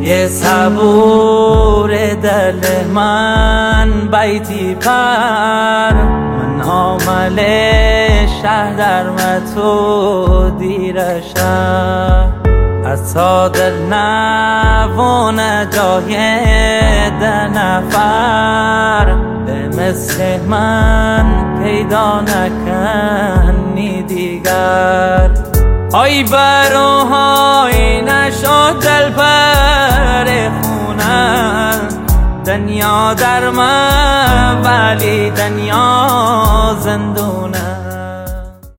یه صبور دل من بیتی پر من عامل شهر در تو دیرشم از تا دل نوانه جای ده نفر به مثل من پیدا نکنی دیگر آی بروهای نشد دل پر خونم دنیا در من ولی دنیا زندونه